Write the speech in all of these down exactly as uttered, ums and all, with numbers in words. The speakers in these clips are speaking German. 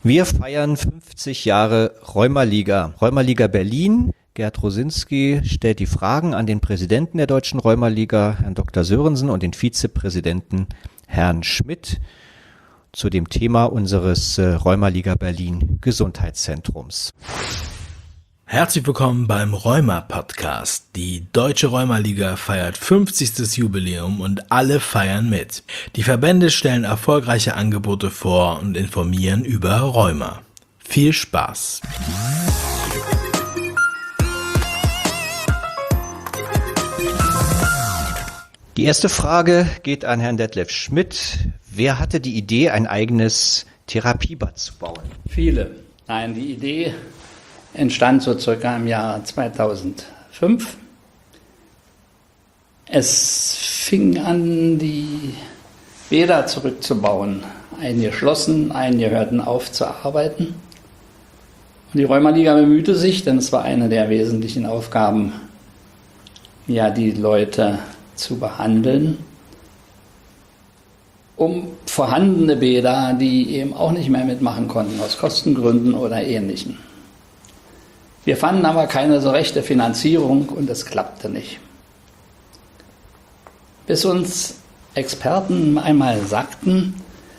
Wir feiern fünfzig Jahre Rheumaliga. Rheumaliga Berlin. Gerd Rosinski stellt die Fragen an den Präsidenten der Deutschen Rheumaliga, Herrn Doktor Sörensen, und den Vizepräsidenten, Herrn Schmidt, zu dem Thema unseres äh, Rheumaliga Berlin Gesundheitszentrums. Herzlich willkommen beim Rheuma-Podcast. Die Deutsche Rheumaliga feiert fünfzigstes Jubiläum und alle feiern mit. Die Verbände stellen erfolgreiche Angebote vor und informieren über Rheuma. Viel Spaß! Die erste Frage geht an Herrn Detlef Schmidt. Wer hatte die Idee, ein eigenes Therapiebad zu bauen? Viele. Nein, die Idee entstand so circa im Jahr zweitausendfünf. Es fing an, die Bäder zurückzubauen. Einige schlossen, einige hörten auf zu arbeiten. Und die Rheumaliga bemühte sich, denn es war eine der wesentlichen Aufgaben, ja, die Leute zu behandeln, um vorhandene Bäder, die eben auch nicht mehr mitmachen konnten, aus Kostengründen oder Ähnlichem. Wir fanden aber keine so rechte Finanzierung und es klappte nicht. Bis uns Experten einmal sagten,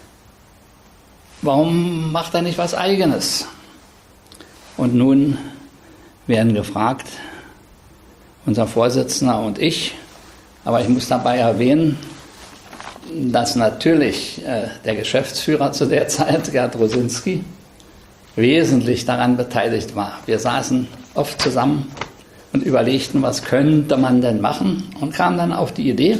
warum macht er nicht was Eigenes? Und nun werden gefragt, unser Vorsitzender und ich, aber ich muss dabei erwähnen, dass natürlich äh, der Geschäftsführer zu der Zeit, Gerd Rosinski, wesentlich daran beteiligt war. Wir saßen oft zusammen und überlegten, was könnte man denn machen, und kamen dann auf die Idee,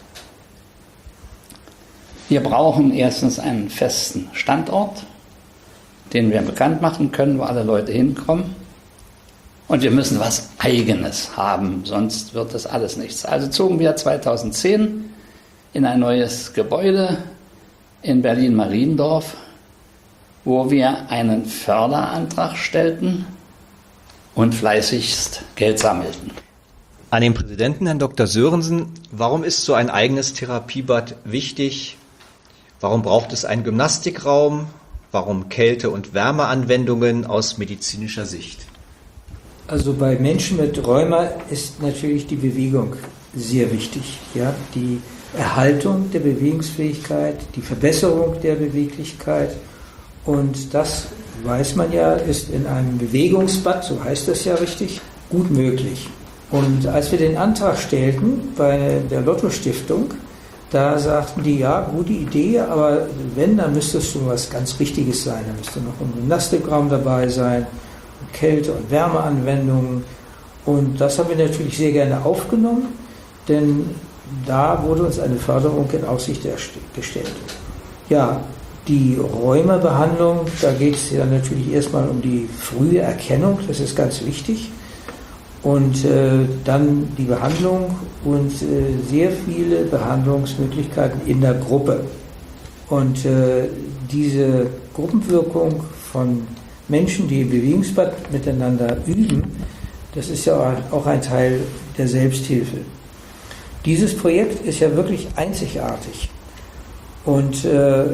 wir brauchen erstens einen festen Standort, den wir bekannt machen können, wo alle Leute hinkommen, und wir müssen was Eigenes haben, sonst wird das alles nichts. Also zogen wir zweitausendzehn in ein neues Gebäude in Berlin-Mariendorf, wo wir einen Förderantrag stellten und fleißigst Geld sammelten. An den Präsidenten, Herrn Doktor Sörensen, warum ist so ein eigenes Therapiebad wichtig? Warum braucht es einen Gymnastikraum? Warum Kälte- und Wärmeanwendungen aus medizinischer Sicht? Also bei Menschen mit Rheuma ist natürlich die Bewegung sehr wichtig. Ja? Die Erhaltung der Bewegungsfähigkeit, die Verbesserung der Beweglichkeit. Und das, weiß man ja, ist in einem Bewegungsbad, so heißt das ja richtig, gut möglich. Und als wir den Antrag stellten bei der Lotto-Stiftung, da sagten die, ja, gute Idee, aber wenn, dann müsste es schon was ganz Richtiges sein. Da müsste noch ein Gymnastikraum dabei sein, Kälte- und Wärmeanwendungen. Und das haben wir natürlich sehr gerne aufgenommen, denn da wurde uns eine Förderung in Aussicht gestellt. Ja, die Rheumabehandlung, da geht es ja natürlich erstmal um die frühe Erkennung, das ist ganz wichtig. Und äh, dann die Behandlung und äh, sehr viele Behandlungsmöglichkeiten in der Gruppe. Und äh, diese Gruppenwirkung von Menschen, die im Bewegungsbad miteinander üben, das ist ja auch ein Teil der Selbsthilfe. Dieses Projekt ist ja wirklich einzigartig. Und äh,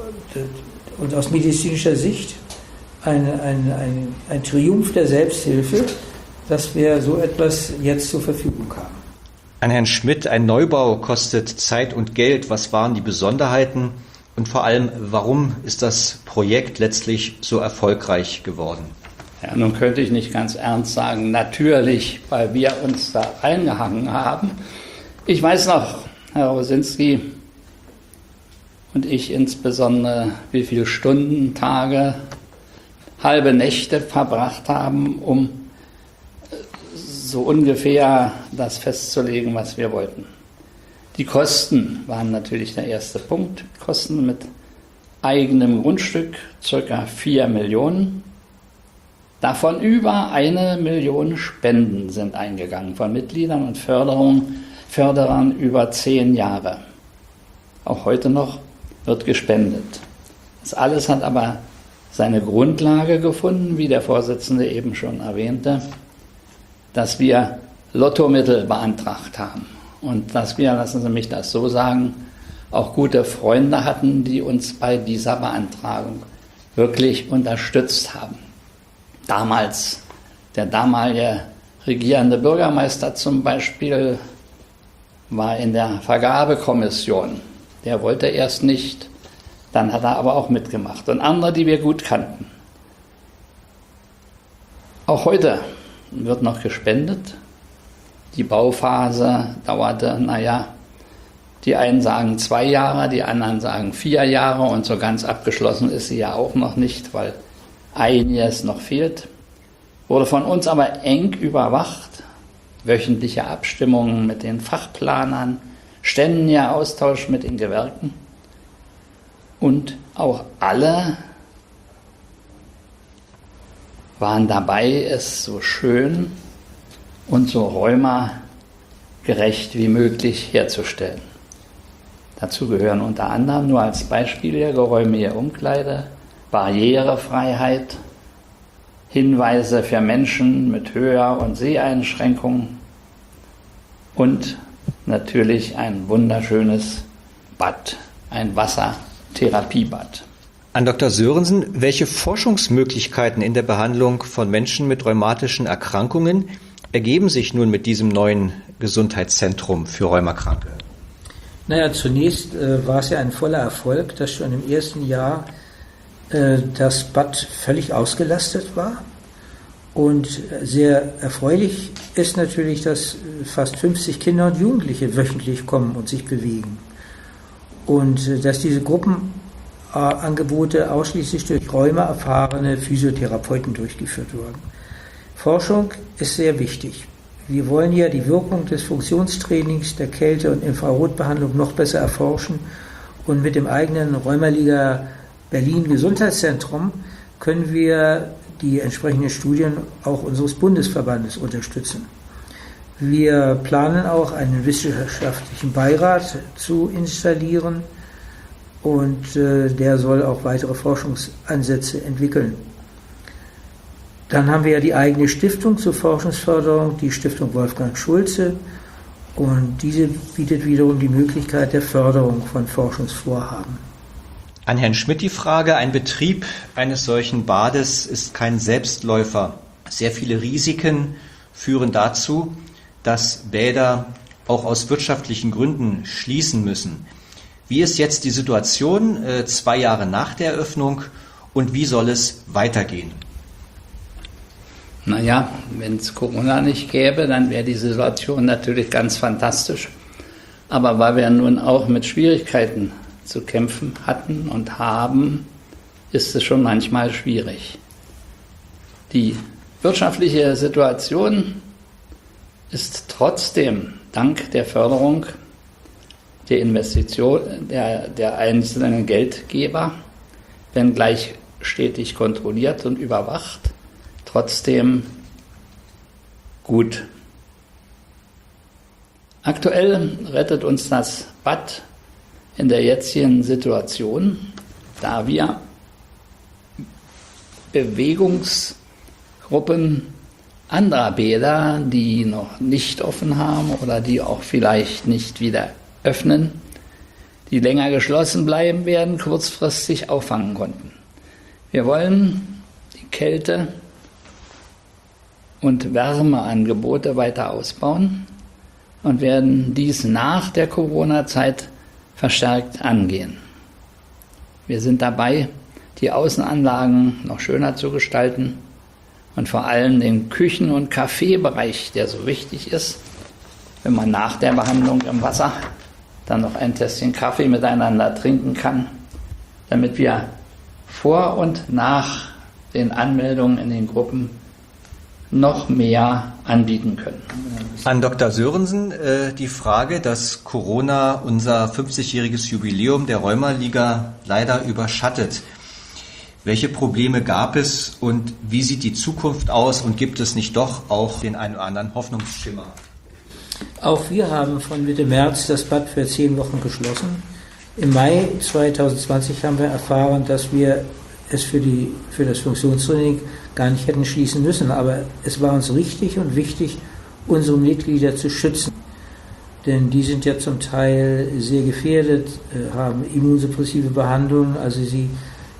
Und aus medizinischer Sicht ein, ein, ein, ein Triumph der Selbsthilfe, dass wir so etwas jetzt zur Verfügung haben. An Herrn Schmidt, ein Neubau kostet Zeit und Geld. Was waren die Besonderheiten und vor allem, warum ist das Projekt letztlich so erfolgreich geworden? Ja, nun könnte ich nicht ganz ernst sagen, natürlich, weil wir uns da reingehangen haben. Ich weiß noch, Herr Rosinski, und ich insbesondere, wie viele Stunden, Tage, halbe Nächte verbracht haben, um so ungefähr das festzulegen, was wir wollten. Die Kosten waren natürlich der erste Punkt. Kosten mit eigenem Grundstück, circa vier Millionen. Davon über eine Million Spenden sind eingegangen von Mitgliedern und Förderung, Förderern über zehn Jahre. Auch heute noch wird gespendet. Das alles hat aber seine Grundlage gefunden, wie der Vorsitzende eben schon erwähnte, dass wir Lottomittel beantragt haben und dass wir, lassen Sie mich das so sagen, auch gute Freunde hatten, die uns bei dieser Beantragung wirklich unterstützt haben. Damals, der damalige regierende Bürgermeister zum Beispiel war in der Vergabekommission. Der wollte erst nicht, dann hat er aber auch mitgemacht. Und andere, die wir gut kannten. Auch heute wird noch gespendet. Die Bauphase dauerte, naja, die einen sagen zwei Jahre, die anderen sagen vier Jahre und so ganz abgeschlossen ist sie ja auch noch nicht, weil einiges noch fehlt. Wurde von uns aber eng überwacht, wöchentliche Abstimmungen mit den Fachplanern, ständiger Austausch mit den Gewerken und auch alle waren dabei, es so schön und so rheumagerecht wie möglich herzustellen. Dazu gehören unter anderem nur als Beispiele geräumige Umkleide, Barrierefreiheit, Hinweise für Menschen mit Hör- und Seheinschränkungen und natürlich ein wunderschönes Bad, ein Wassertherapiebad. An Doktor Sörensen, welche Forschungsmöglichkeiten in der Behandlung von Menschen mit rheumatischen Erkrankungen ergeben sich nun mit diesem neuen Gesundheitszentrum für Rheumakranke? Naja, zunächst äh, war es ja ein voller Erfolg, dass schon im ersten Jahr äh, das Bad völlig ausgelastet war. Und sehr erfreulich ist natürlich, dass fast fünfzig Kinder und Jugendliche wöchentlich kommen und sich bewegen. Und äh, dass diese Gruppenangebote ausschließlich durch rheumaerfahrene Physiotherapeuten durchgeführt wurden. Forschung ist sehr wichtig. Wir wollen ja die Wirkung des Funktionstrainings, der Kälte- und Infrarotbehandlung noch besser erforschen. Und mit dem eigenen Rheumaliga Berlin Gesundheitszentrum können wir die entsprechenden Studien auch unseres Bundesverbandes unterstützen. Wir planen auch einen wissenschaftlichen Beirat zu installieren und äh, der soll auch weitere Forschungsansätze entwickeln. Dann haben wir ja die eigene Stiftung zur Forschungsförderung, die Stiftung Wolfgang Schulze, und diese bietet wiederum die Möglichkeit der Förderung von Forschungsvorhaben. An Herrn Schmidt die Frage: Ein Betrieb eines solchen Bades ist kein Selbstläufer. Sehr viele Risiken führen dazu, dass Bäder auch aus wirtschaftlichen Gründen schließen müssen. Wie ist jetzt die Situation äh, zwei Jahre nach der Eröffnung und wie soll es weitergehen? Naja, wenn es Corona nicht gäbe, dann wäre die Situation natürlich ganz fantastisch. Aber weil wir nun auch mit Schwierigkeiten zu kämpfen hatten und haben, ist es schon manchmal schwierig. Die wirtschaftliche Situation ist trotzdem dank der Förderung der Investition der, der einzelnen Geldgeber, wenngleich stetig kontrolliert und überwacht, trotzdem gut. Aktuell rettet uns das Bad in der jetzigen Situation, da wir Bewegungsgruppen anderer Bäder, die noch nicht offen haben oder die auch vielleicht nicht wieder öffnen, die länger geschlossen bleiben werden, kurzfristig auffangen konnten. Wir wollen die Kälte- und Wärmeangebote weiter ausbauen und werden dies nach der Corona-Zeit verstärkt angehen. Wir sind dabei, die Außenanlagen noch schöner zu gestalten und vor allem den Küchen- und Kaffeebereich, der so wichtig ist, wenn man nach der Behandlung im Wasser dann noch ein Tässchen Kaffee miteinander trinken kann, damit wir vor und nach den Anmeldungen in den Gruppen noch mehr anbieten können. An Doktor Sörensen äh, die Frage, dass Corona unser fünfzigjähriges Jubiläum der Rheumaliga leider überschattet. Welche Probleme gab es und wie sieht die Zukunft aus und gibt es nicht doch auch den einen oder anderen Hoffnungsschimmer? Auch wir haben von Mitte März das Bad für zehn Wochen geschlossen. Im Mai zweitausendzwanzig haben wir erfahren, dass wir es für, die, für das Funktionstraining gar nicht hätten schließen müssen. Aber es war uns richtig und wichtig, unsere Mitglieder zu schützen. Denn die sind ja zum Teil sehr gefährdet, haben immunsuppressive Behandlungen, also sie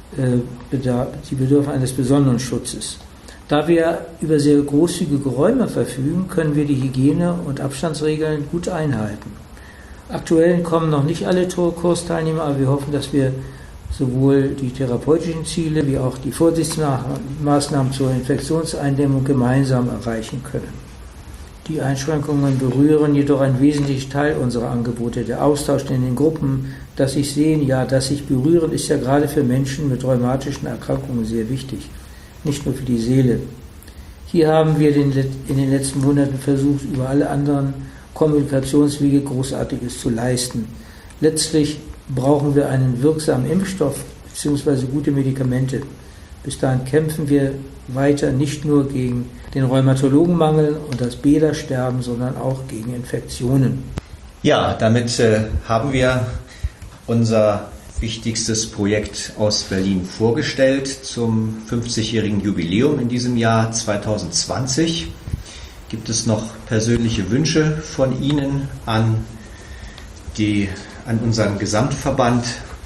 äh, bedarf, die bedürfen eines besonderen Schutzes. Da wir über sehr großzügige Räume verfügen, können wir die Hygiene- und Abstandsregeln gut einhalten. Aktuell kommen noch nicht alle Kursteilnehmer, aber wir hoffen, dass wir sowohl die therapeutischen Ziele wie auch die Vorsichtsmaßnahmen zur Infektionseindämmung gemeinsam erreichen können. Die Einschränkungen berühren jedoch einen wesentlichen Teil unserer Angebote. Der Austausch in den Gruppen, das sich sehen, ja, das sich berühren, ist ja gerade für Menschen mit rheumatischen Erkrankungen sehr wichtig. Nicht nur für die Seele. Hier haben wir in den letzten Monaten versucht, über alle anderen Kommunikationswege Großartiges zu leisten. Letztlich brauchen wir einen wirksamen Impfstoff bzw. gute Medikamente. Bis dahin kämpfen wir weiter nicht nur gegen den Rheumatologenmangel und das Bädersterben, sondern auch gegen Infektionen. Ja, damit äh, haben wir unser wichtigstes Projekt aus Berlin vorgestellt zum fünfzigjährigen Jubiläum in diesem Jahr zwanzig zwanzig. Gibt es noch persönliche Wünsche von Ihnen an, die, an unseren Gesamtverband?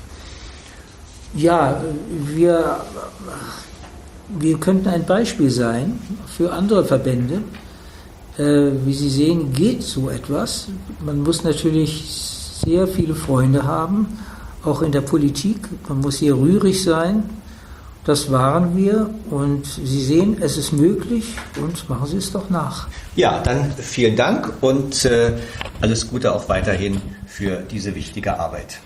Ja, wir, wir könnten ein Beispiel sein für andere Verbände. Äh, wie Sie sehen, geht so etwas. Man muss natürlich sehr viele Freunde haben, auch in der Politik. Man muss hier rührig sein. Das waren wir und Sie sehen, es ist möglich und machen Sie es doch nach. Ja, dann vielen Dank und äh, alles Gute auch weiterhin für diese wichtige Arbeit.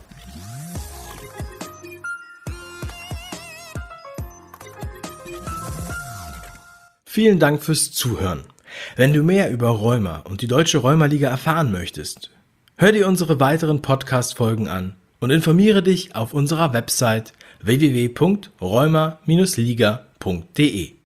Vielen Dank fürs Zuhören. Wenn du mehr über Rheuma und die Deutsche Rheumaliga erfahren möchtest, hör dir unsere weiteren Podcast-Folgen an und informiere dich auf unserer Website w w w punkt rheuma Bindestrich liga punkt de.